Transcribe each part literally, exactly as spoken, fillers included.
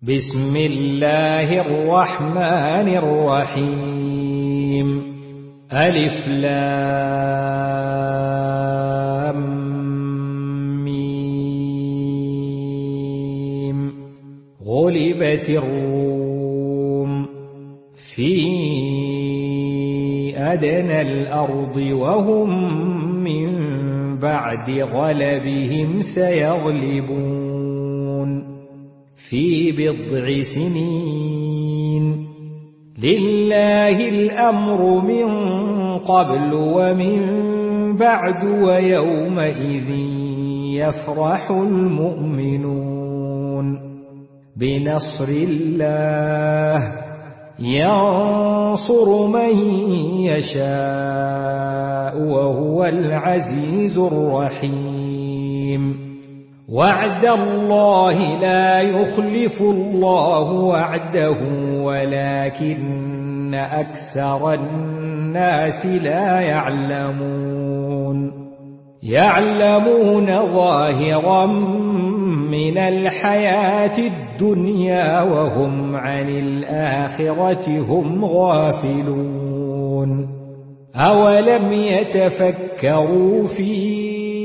بسم الله الرحمن الرحيم ألف لام ميم غلبت الروم في أدنى الأرض وهم من بعد غلبهم سيغلبون في بضع سنين لله الأمر من قبل ومن بعد ويومئذ يفرح المؤمنون بنصر الله ينصر من يشاء وهو العزيز الرحيم وعد الله لا يخلف الله وعده ولكن أكثر الناس لا يعلمون يعلمون ظاهرا من الحياة الدنيا وهم عن الآخرة هم غافلون أولم يتفكروا في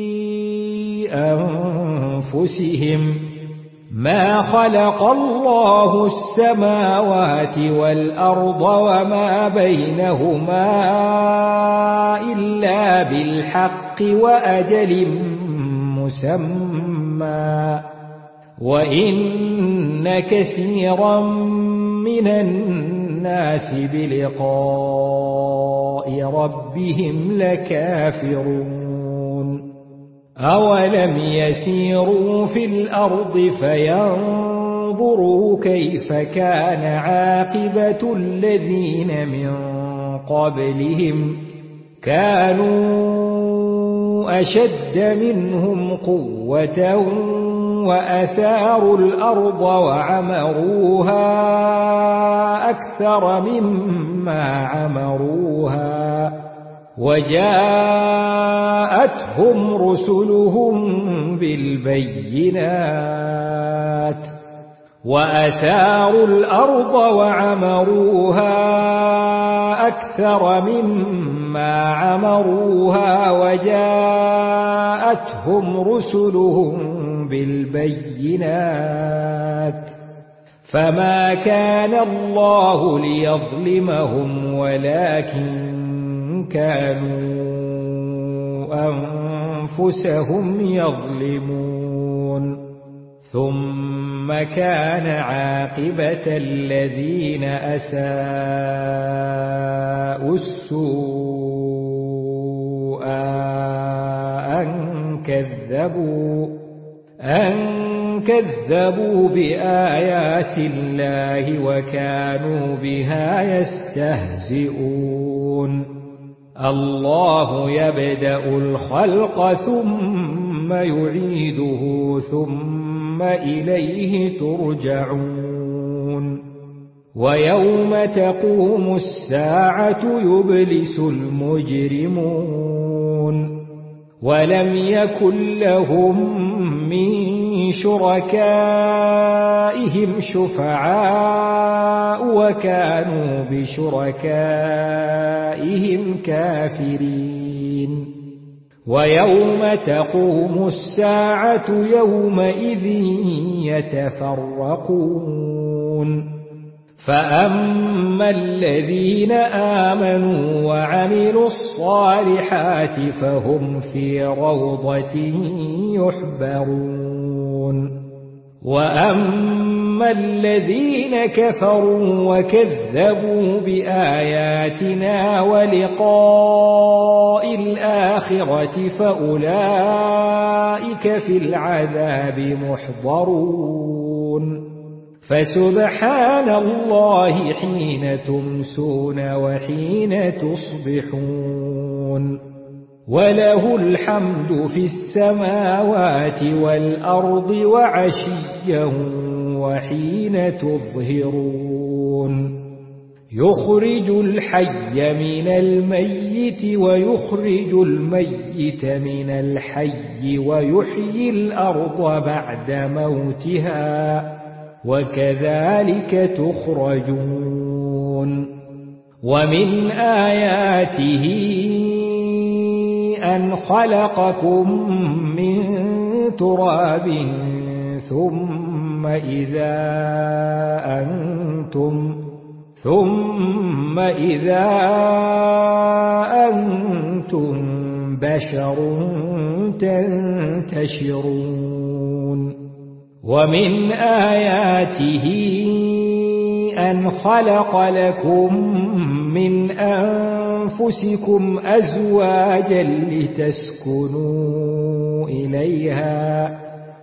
أنفسهم ما خلق الله السماوات والأرض وما بينهما إلا بالحق وأجل مسمى وإن كثيرا من الناس بلقاء ربهم لكافرون أولم يسيروا في الأرض فينظروا كيف كان عاقبة الذين من قبلهم كانوا أشد منهم قوة وأثاروا الأرض وعمروها أكثر مما عمروها وجاءتهم رسلهم بالبينات وأثاروا الأرض وعمروها أكثر مما عمروها وجاءتهم رسلهم بالبينات فما كان الله ليظلمهم ولكن كانوا أنفسهم يظلمون ثم كان عاقبة الذين أساءوا السوء أن كذبوا أن كذبوا بآيات الله وكانوا بها يستهزئون الله يبدأ الخلق ثم يعيده ثم إليه ترجعون ويوم تقوم الساعة يبلس المجرمون ولم يكن لهم من شركائهم شفعاء وكانوا بشركائهم كافرين ويوم تقوم الساعة يومئذ يتفرقون فأما الذين آمنوا وعملوا الصالحات فهم في روضة يحبرون وأما الذين كفروا وكذبوا بآياتنا ولقاء الآخرة فأولئك في العذاب محضرون فسبحان الله حين تمسون وحين تصبحون وله الحمد في السماوات والأرض وعشيا وحين تظهرون يخرج الحي من الميت ويخرج الميت من الحي ويحيي الأرض بعد موتها وكذلك تخرجون ومن آياته أن خلقكم من تراب ثم إذا أنتم ثم إذا أنتم بشر تنتشرون ومن آياته أن خلق لكم من أنفسكم أزواجا لتسكنوا إليها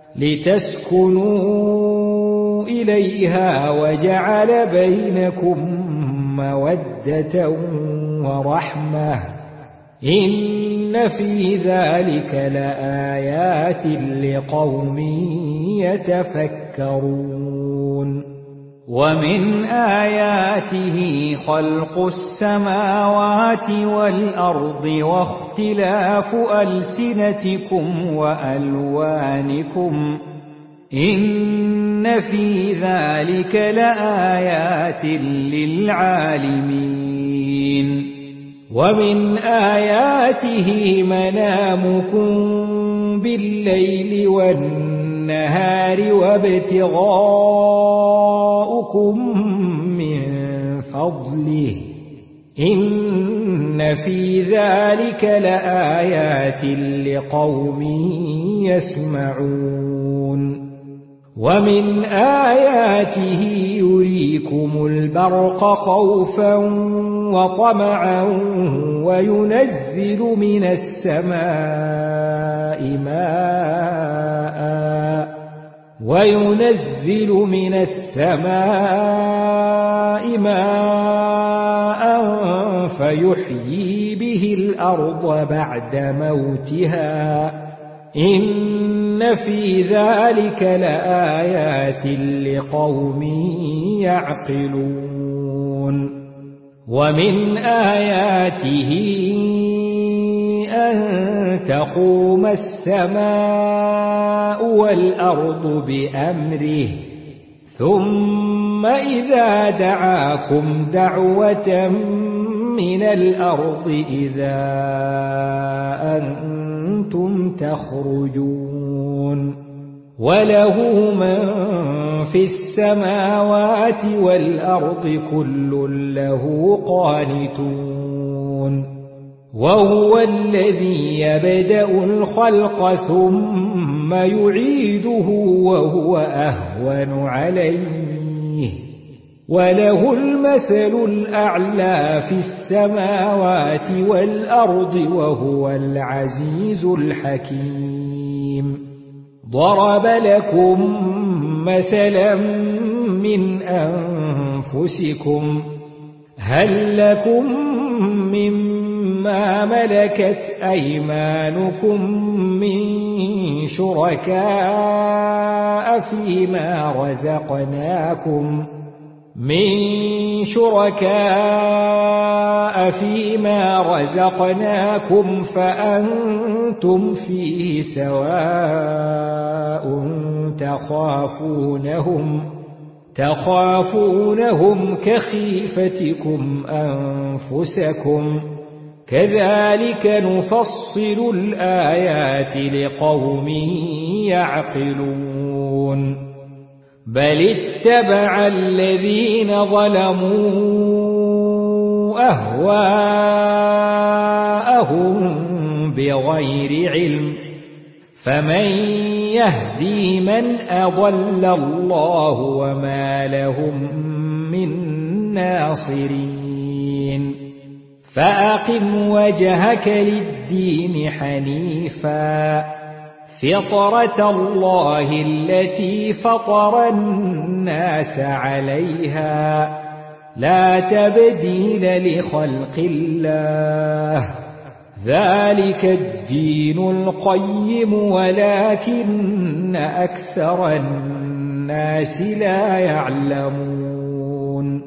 لتسكنوا إليها وجعل بينكم مودة ورحمة إن في ذلك لآيات لقوم يتفكرون ومن آياته خلق السماوات والأرض واختلاف ألسنتكم وألوانكم إن في ذلك لآيات للعالمين ومن آياته منامكم بالليل والنهار وابتغاؤكم من فضله إن في ذلك لآيات لقوم يسمعون ومن آياته يريكم البرق خوفا وطمعا وينزل من السماء ماء وينزل من السماء ماء فيحيي به الأرض بعد موتها إن في ذلك لآيات لقوم يعقلون ومن آياته أن تقوم السماء والأرض بأمره ثم إذا دعاكم دعوة من الأرض إذا أنتم تخرجون وله من في السماوات والأرض كل له قانتون وهو الذي يبدأ الخلق ثم يعيده وهو أهون عليه وله المثل الأعلى في السماوات والأرض وهو العزيز الحكيم ضرب لكم مثلا من أنفسكم هل لكم مما ملكت أيمانكم من شركاء فيما رزقناكم من شركاء فيما رزقناكم فأنتم فيه سواء تخافونهم تخافونهم كخيفتكم أنفسكم كذلك نفصل الآيات لقوم يعقلون بل اتبع الذين ظلموا أهواءهم بغير علم فمن يهدي من أضل الله وما لهم من ناصرين فأقم وجهك للدين حنيفا فطرة الله التي فطر الناس عليها لا تبديل لخلق الله ذلك الدين القيم ولكن أكثر الناس لا يعلمون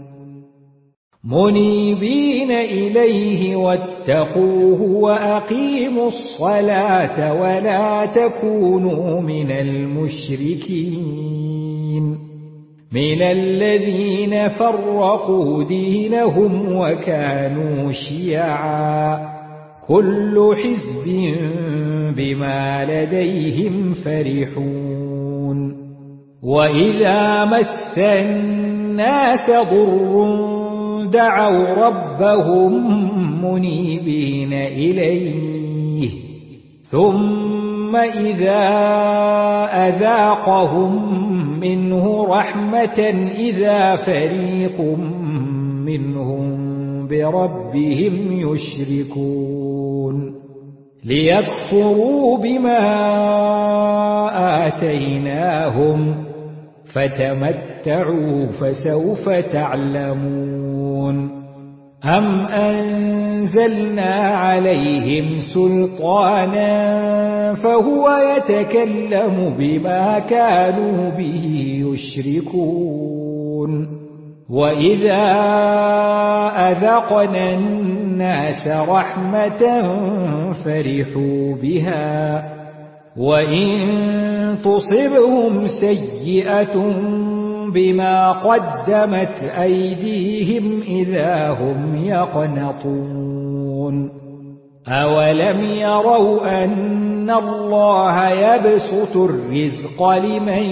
منيبين إليه واتقوه وأقيموا الصلاة ولا تكونوا من المشركين من الذين فرقوا دينهم وكانوا شيعا كل حزب بما لديهم فرحون وإذا مس الناس ضر دعوا ربهم منيبين إليه ثم إذا أذاقهم منه رحمة إذا فريق منهم بربهم يشركون ليكفروا بما آتيناهم فتمتعوا فسوف تعلمون أم أنزلنا عليهم سلطانا فهو يتكلم بما كانوا به يشركون وإذا أذقنا الناس رحمة فرحوا بها وإن تصبهم سيئة بما قدمت أيديهم إذا هم يقنطون أولم يروا أن الله يبسط الرزق لمن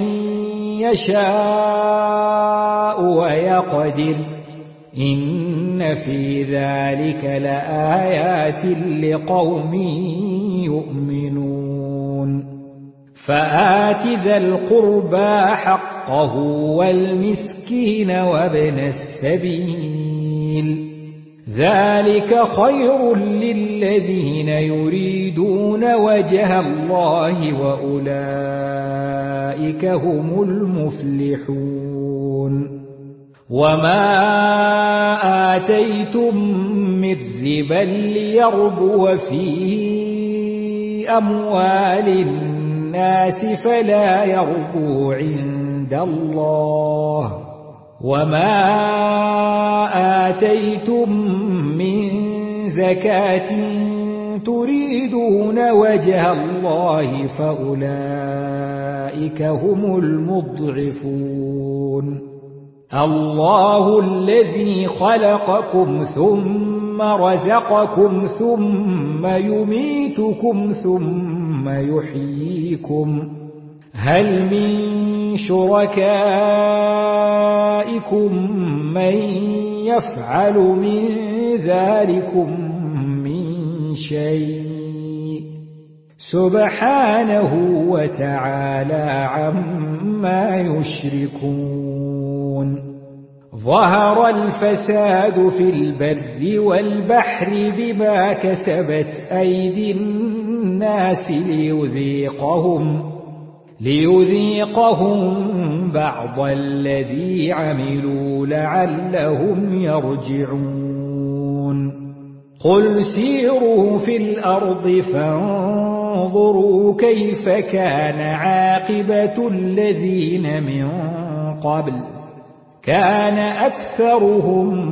يشاء ويقدر إن في ذلك لآيات لقوم يؤمنون فآت ذا القربى حقه والمسكين وابن السبيل ذلك خير للذين يريدون وجه الله وأولئك هم المفلحون وما آتيتم من ربا ليربو في أموال الناس فلا يربو عند الله وما آتيتم من زكاة تريدون وجه الله فأولئك هم المضعفون الله الذي خلقكم ثم رزقكم ثم يميتكم ثم يحييكم هل من شركائكم من يفعل من ذلكم من شيء سبحانه وتعالى عما يشركون ظهر الفساد في البر والبحر بما كسبت أيدي الناس ليذيقهم ليذيقهم بعض الذي عملوا لعلهم يرجعون قل سيروا في الأرض فانظروا كيف كان عاقبة الذين من قبل كان أكثرهم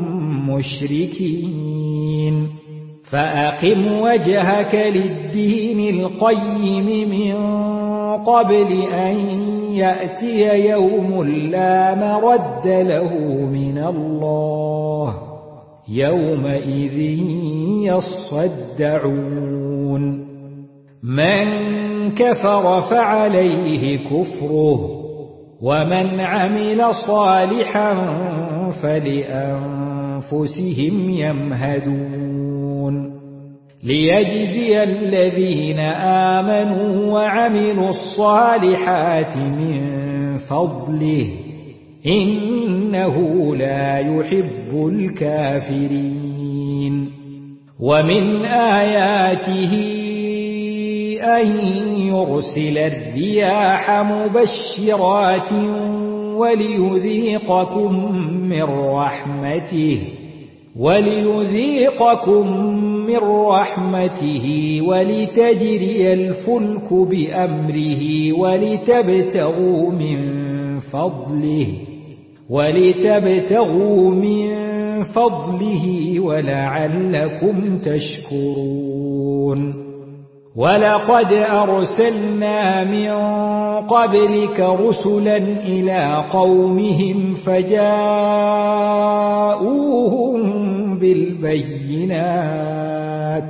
مشركين فأقم وجهك للدين القيم من قبل أن يأتي يوم لا مرد له من الله يومئذ يصدعون من كفر فعليه كفره ومن عمل صالحا فلأنفسهم يمهدون ليجزي الذين آمنوا وعملوا الصالحات من فضله إنه لا يحب الكافرين ومن آياته أن يرسل الرياح مبشرات وليذيقكم من رحمته وليذيقكم من رحمته ولتجري الفلك بأمره ولتبتغوا من فضله ولتبتغوا من فضله ولعلكم تشكرون ولقد أرسلنا من قبلك رسلا إلى قومهم فجاءوهم بالبينات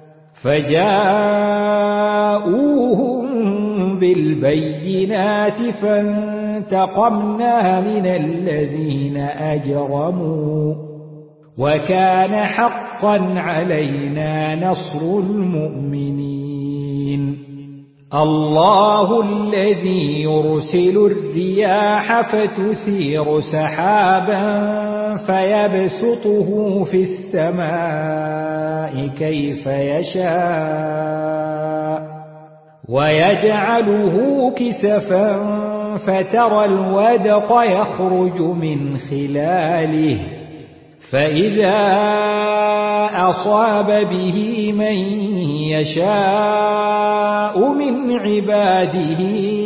فجاءوهم بالبينات فانتقمنا من الذين أجرموا وكان حقا علينا نصر المؤمنين الله الذي يرسل الرياح فتثير سحابا فيبسطه في السماء كيف يشاء ويجعله كسفا فترى الودق يخرج من خلاله فإذا أصاب به من يشاء من عباده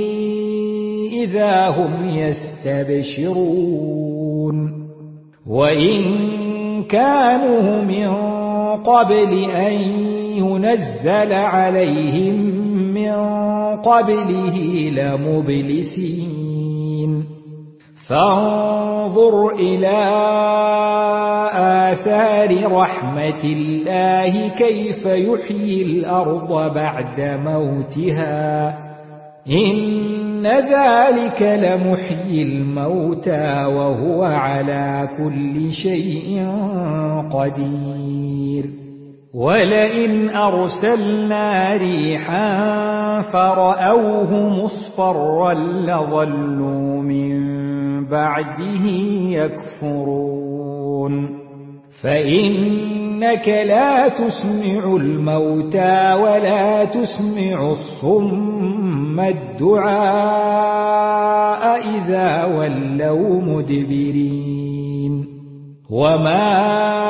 إذا هم يستبشرون وإن كانوا من قبل أن ينزل عليهم من قبله لمبلسين فانظر إلى آثار رحمة الله كيف يحيي الأرض بعد موتها إن ذلك لمحيي الموتى وهو على كل شيء قدير ولئن أرسلنا ريحا فرأوه مصفرا لظلوا من بعده يكفرون فإنك لا تسمع الموتى ولا تسمع الصم الدعاء إذا ولوا مدبرين وما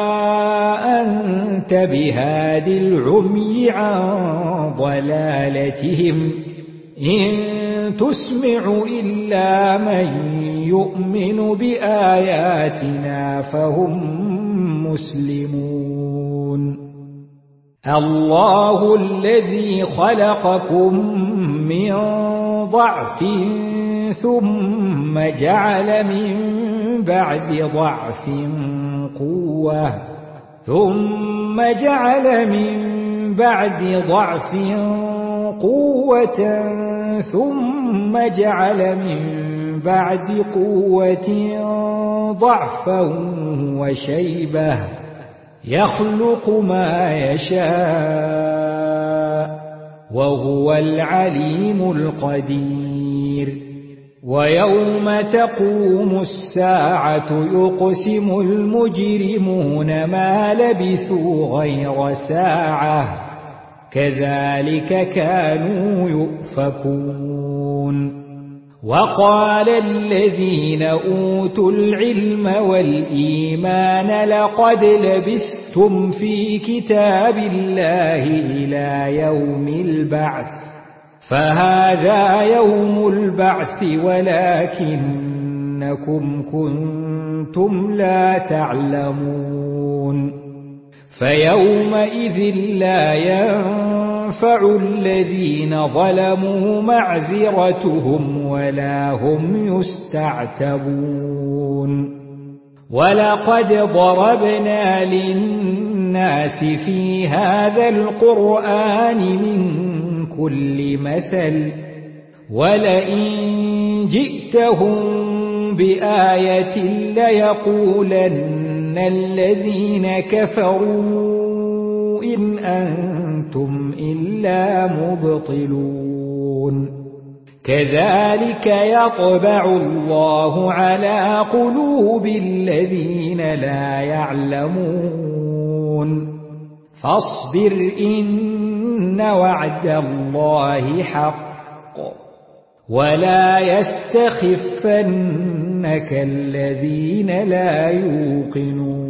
أنت بهاد العمي عن ضلالتهم إن تسمع إلا من يؤمن بآياتنا فهم مسلمون الله الذي خلقكم من ضعف ثم جعل من بعد ضعف قوة ثم جعل من بعد ضعف قوة ثم جعل من بعد قوة ضعفا وشيبة يخلق ما يشاء وهو العليم القدير ويوم تقوم الساعة يقسم المجرمون ما لبثوا غير ساعة كذلك كانوا يؤفكون وقال الذين أوتوا العلم والإيمان لقد لبثتم في كتاب الله إلى يوم البعث فهذا يوم البعث ولكنكم كنتم لا تعلمون فيومئذ لا ينفع الذين ظلموا معذرتهم ولا هم يستعتبون ولقد ضربنا للناس في هذا القرآن من كل مثل ولئن جئتهم بآية ليقولن الذين كفروا إن أنتم إلا مبطلون كذلك يطبع الله على قلوب الذين لا يعلمون فاصبر إن وعد الله حق ولا يستخفنك الذين لا يوقنون